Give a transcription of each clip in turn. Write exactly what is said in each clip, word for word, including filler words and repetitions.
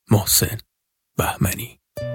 محسن بهمنی.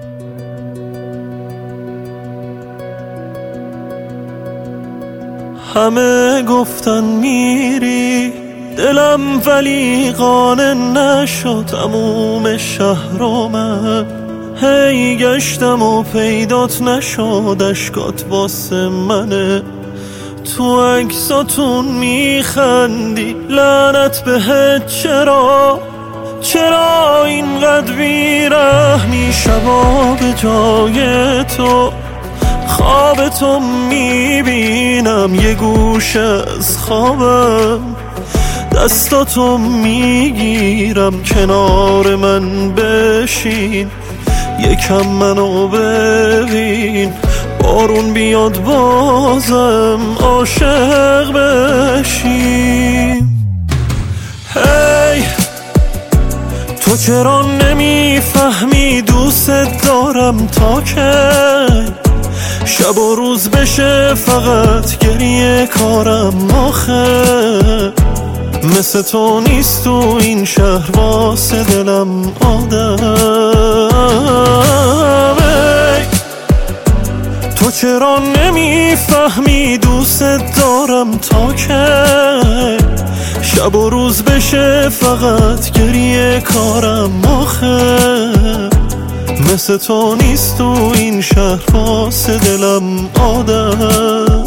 همه گفتن میری دلم ولی قانع نشد تموم شهر و من هی گشتم و پیدات نشد اشکات واسه منه تو عکساتون میخندی لعنت بهت چرا چرا اینقدر بیرحمی شبا به جای تو خواب تو میبینم یه گوشه از خوابم دستاتو میگیرم کنار من بشین یکم منو ببین بارون بیاد بازم عاشق بشین هی تو چرا نمیفهمی دوست دارم تا که شب و روز بشه فقط گریه کارم آخه مثل تو نیست تو این شهر واسه دلم آدمه تو چرا نمیفهمی دوست دارم تا که شب و روز بشه فقط گریه کارم آخه مثل تو نیست تو این شهر واسه دلم آدم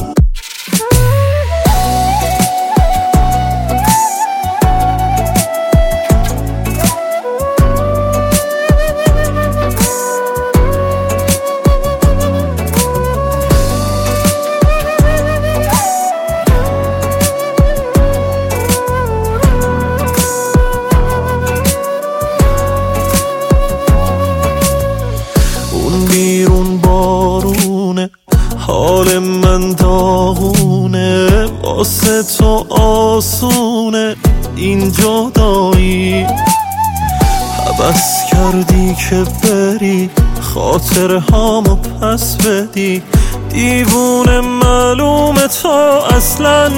بیرون بارونه حال من داغونه واسه تو آسونه این جدایی حبس کردی که بری خاطر هامو پس بدی دیوونه معلومه تو اصلا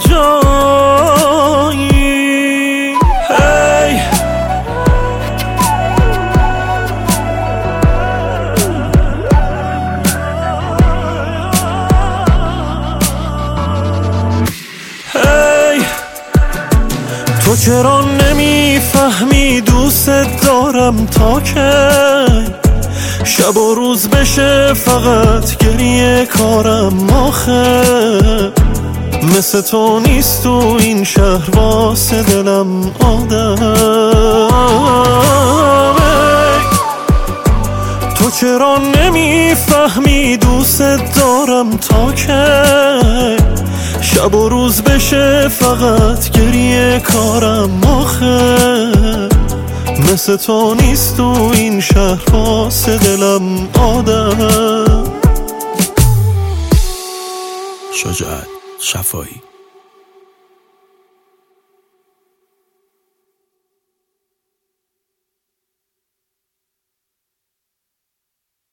کجایی هی تو چرا نمیفهمی دوست دارم تا که شب و روز بشه فقط گریه کارم آخه مثل تو نیست تو این شهر واسه دلم آدمه تو چرا نمیفهمی دوست دارم تا که شب و روز بشه فقط گریه کارم آخه مثل تو نیست تو این شهر واسه دلم آدم. شجاعت شفایی.